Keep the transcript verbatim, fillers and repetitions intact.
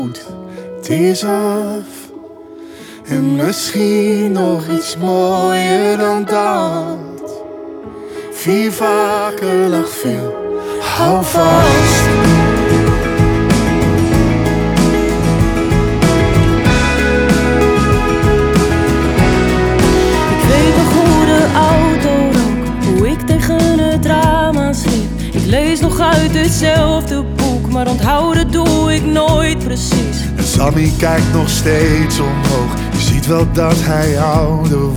Het is af. En misschien nog iets mooier dan dat. Vier vaker lag veel. Hou vast. Ik weet nog hoe de auto rook, hoe ik tegen het raam aansliep. Ik lees nog uit hetzelfde boek, maar onthouden doe ik nooit precies. En Sammy kijkt nog steeds omhoog. Je ziet wel dat hij ouder wordt.